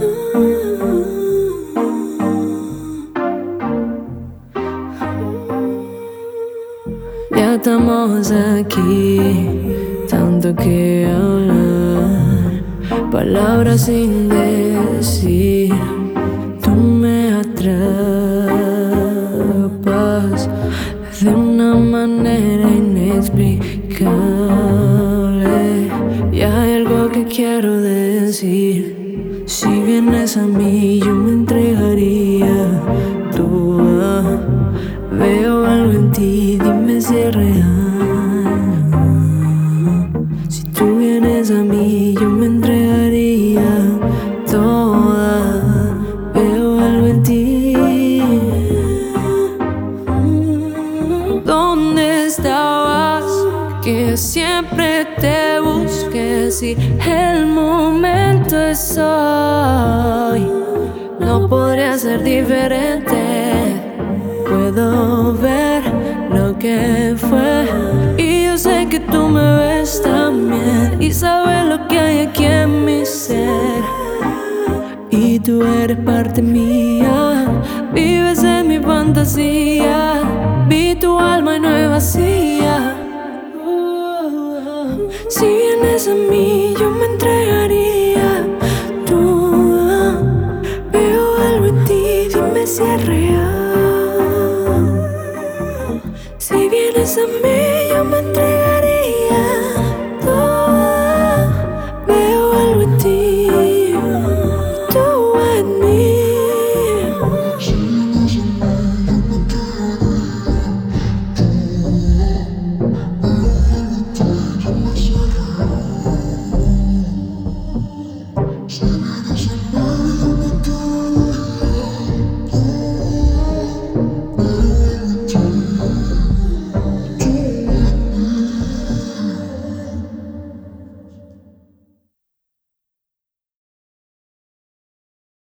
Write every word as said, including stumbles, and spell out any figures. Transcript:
Ya estamos aquí, tanto que hablar, palabras sin decir. Tú me atrapas de una manera inexplicable. Y hay algo que quiero decir. Si vienes a mí, yo me entregaría toda. Veo algo en ti, dime si es real. Si tú vienes a mí, yo me entregaría toda. Veo algo en ti. ¿Dónde estabas? Que siempre te busqué. Si el momento es hoy, no podría ser diferente. Puedo ver lo que fue y yo sé que tú me ves también y sabes lo que hay aquí en mi ser. Y tú eres parte mía, vives en mi fantasía. Vi tu alma y no es vacía. Si vienes a mí,